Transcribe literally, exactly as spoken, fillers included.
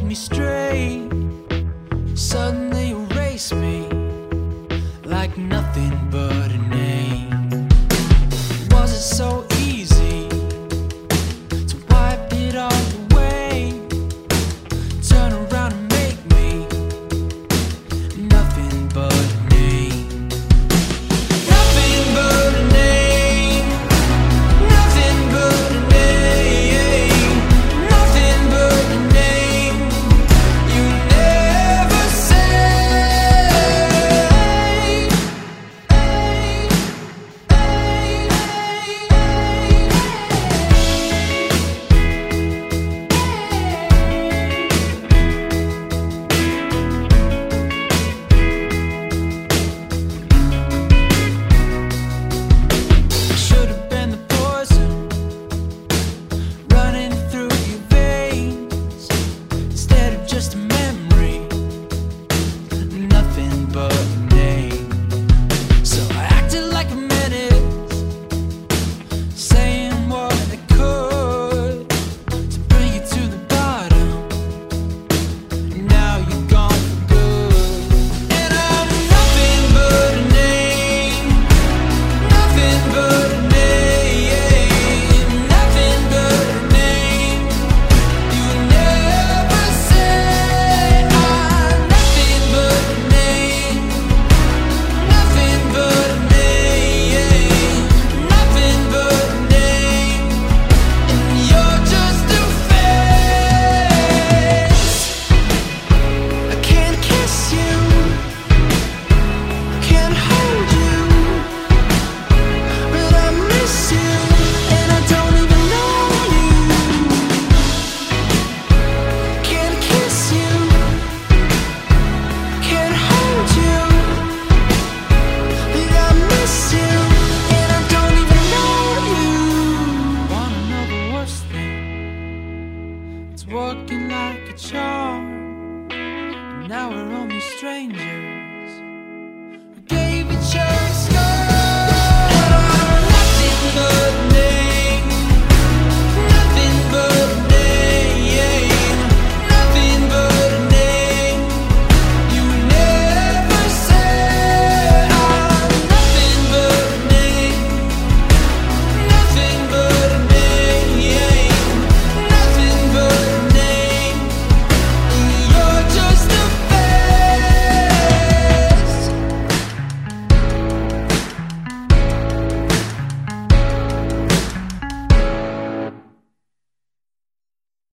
me straight suddenly erase me like nothing but a name. Was it so easy to wipe it all away? Turn around and make me nothing but a name. Nothing but a name. Nothing but a name. Nothing but a name. You never say. Should have been the poison running through your veins instead of just a memory, nothing but a name. So I acted like a menace, saying what I could to bring you to the bottom. Now you're gone for good, and I'm nothing but a name. Nothing but a name. Nothing but a name. You never say. I'm nothing but a name. Nothing but a name. Nothing but a name. And you're just a face. I can't kiss you, can't hold you, but I miss you, and I don't even know you. Can't kiss you, can't hold you, but I miss you, and I don't even know you. Wanna know the worst thing? It's working like a charm, and now we're only strangers.